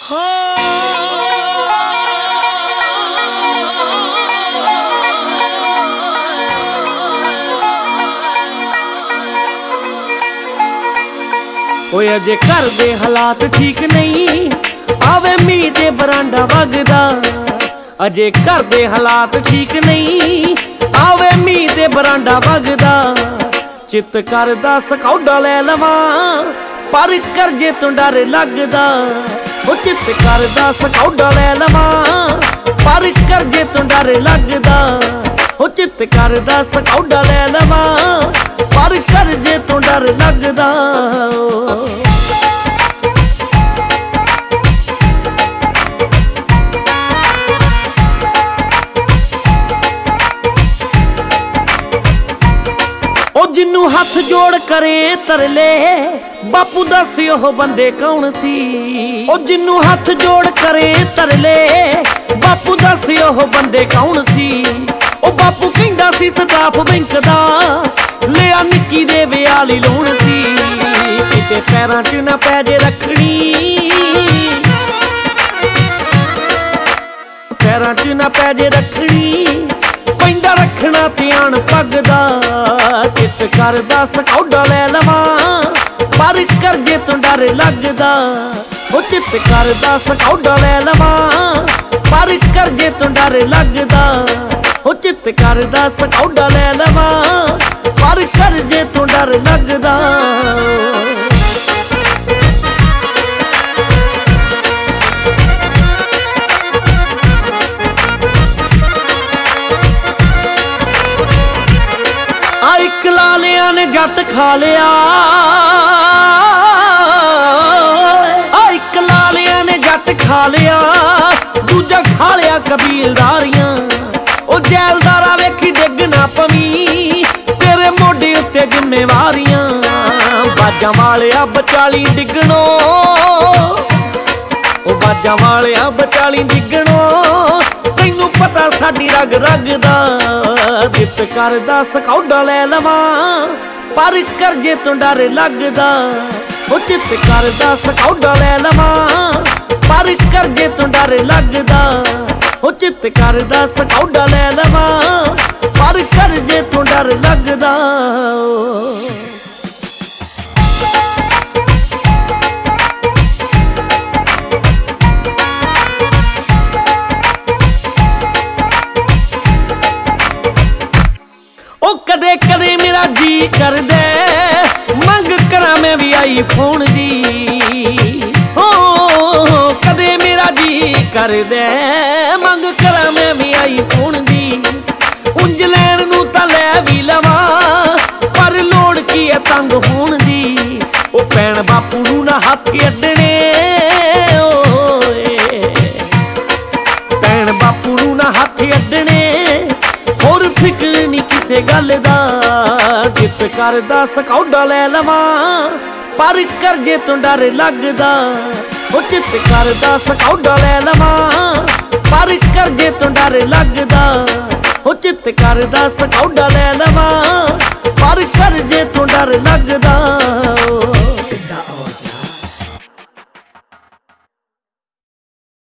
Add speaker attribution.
Speaker 1: ओए अजे घर दे हालात ठीक नहीं, आवे मीह ते बरांडा वगदा। अजे घर दे हालात ठीक नहीं, आवे मीह ते बरांडा वगदा। चित करदा सकौडा लै लवां, पर करजे तो डर लगदा। ओ चित करदा सकौडा लै लवां, पर करजे तो डर लगदा। ओ चित करदा सकौडा लै लवां, पर करजे तो डर लगदा। ओ जिन्नू हथ जोड़ करे तरले, बापू दस ओह बंदे कौन सी। ओ जिन्नू हथ जोड़ करे तरले, बापू दस ओह बंदे कौन सी। ओ बापू कहंदा सी स्टाफ बैंक दा, लिया निक्की दे विआली लोन सी। किते पैरां च ना पै जे रखनी, पैरां च ना पै जे रखनी, पैंदा रखना ध्यान पग दा। चित करदा सकौडा लै लवां, पर करजे तो डर लगदा। ओ चित करदा सकौडा लै लवां, पर करजे तो डर लगदा। ओ चित करदा सकौडा लै लवां, पर करजे तो डर लगदा। इक लालिया ने जट खा लिया, इक लालिया ने जट खा लिया, दूजा खा लिया कबीलदारियां। ओ जैलदारा वेखी डिग ना पवी, तेरे मोढे उत्ते जिम्मेवारियां। बाजां वालिया बचाली डिगणो, ओ बाजां वालिया बचाली डिगणो, तैनू पता साडी रग रग दा। चित करदा सकौडा लै लवां, पर करजे तो डर लगदा। ओ चित करदा सकौडा लै लवां, पर करजे तो डर लगदा। ओ चित करदा सकौडा लै लवां, पर करजे तो डर लगदा। कदे कदे मेरा जी कर दे, मंग करा मैं भी आई फोन दी। हो कदे मेरा जी कर दे, मंग करा मैं भी आई फोन दी। उंज लैन नू तां लै भी लवां, पर लोड़ की है तंग होण दी। ओ भैण बापू नू ना हथ अड्डने, भैण बापू नू ना हथ अड्डने, होर फिक्र नहीं किसे गल दा। चित करदा सकौडा लै लवां, पर करजे तो डर लगदा। ओ चित करदा सकौडा लै लवां, पर करजे तो डर लगदा। ओ चित करदा सकौडा लै लवां, पर करजे तो डर लगदा।